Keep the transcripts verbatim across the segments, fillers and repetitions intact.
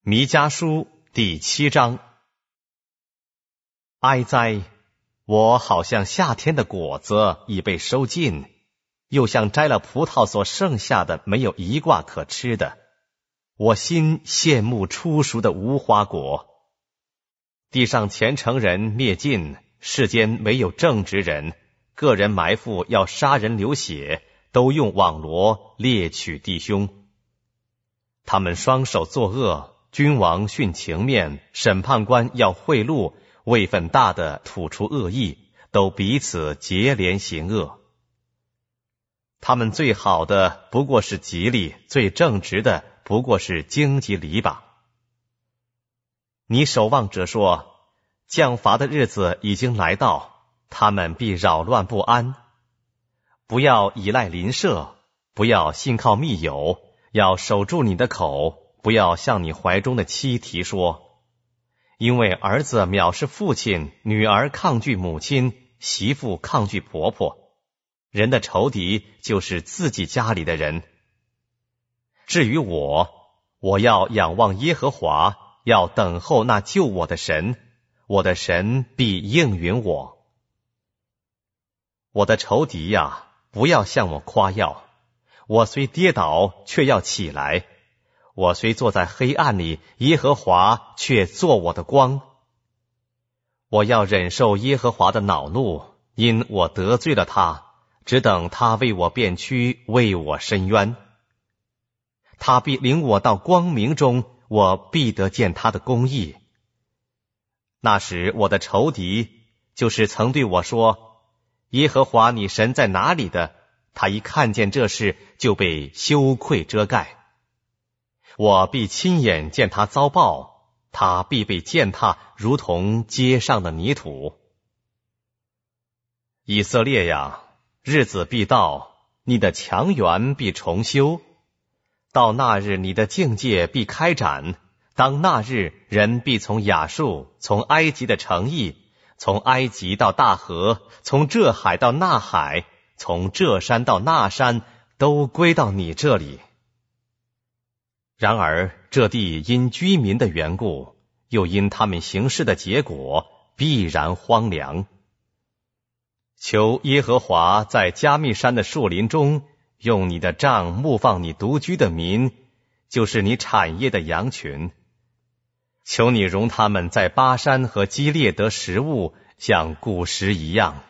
弥迦书第七章。哀哉！我好像夏天的果子已被收尽，又像摘了葡萄所剩下的没有一挂可吃的。我心羡慕初熟的无花果。地上虔诚人灭尽，世间没有正直人，个人埋伏要杀人流血，都用网罗猎取弟兄。他们双手作恶，君王徇情面，审判官要贿赂，位分大的吐出恶意，都彼此结连行恶。他们最好的不过是吉利，最正直的不过是荆棘篱笆。你守望者说，降罚的日子已经来到，他们必扰乱不安。不要依赖邻舍，不要信靠密友，要守住你的口，不要向你怀中的妻提说。因为儿子藐视父亲，女儿抗拒母亲，媳妇抗拒婆婆。人的仇敌就是自己家里的人。至于我，我要仰望耶和华，要等候那救我的神，我的神必应允我。我的仇敌呀，不要向我夸耀，我虽跌倒，却要起来；我虽坐在黑暗里，耶和华却做我的光。我要忍受耶和华的恼怒，因我得罪了他，只等他为我辩屈，为我伸冤。他必领我到光明中，我必得见他的公义。那时我的仇敌，就是曾对我说，耶和华你神在哪里的，他一看见这事，就被羞愧遮盖。我必亲眼见他遭报，他必被践踏，如同街上的泥土。以色列呀，日子必到，你的墙垣必重修。到那日，你的境界必开展。当那日，人必从亚述，从埃及的城邑，从埃及到大河，从这海到那海，从这山到那山，都归到你这里。然而这地因居民的缘故，又因他们行事的结果，必然荒凉。求耶和华在加密山的树林中，用你的杖牧放你独居的民，就是你产业的羊群。求你容他们在巴山和基列得食物，像古时一样。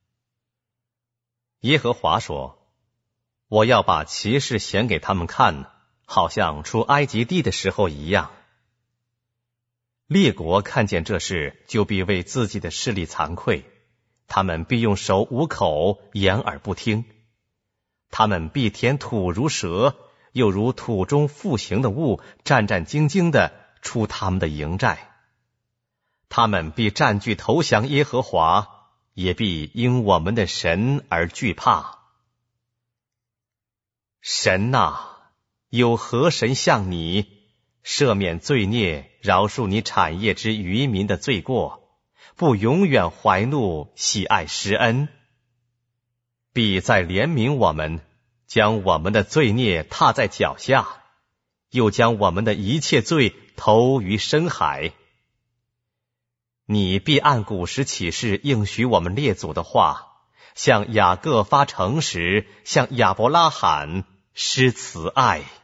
耶和华说，我要把奇事显给他们看，好像出埃及地的时候一样。列国看见这事，就必为自己的势力惭愧，他们必用手捂口，掩耳不听。他们必填土如蛇，又如土中复行的物，战战兢兢地出他们的营寨。他们必占据投降耶和华，也必因我们的神而惧怕。神啊，有何神像你，赦免罪孽，饶恕你产业之渔民的罪过，不永远怀怒，喜爱施恩，必再怜悯我们，将我们的罪孽踏在脚下，又将我们的一切罪投于深海。你必按古时起誓应许我们列祖的话，向雅各发诚实，向亚伯拉罕施慈爱。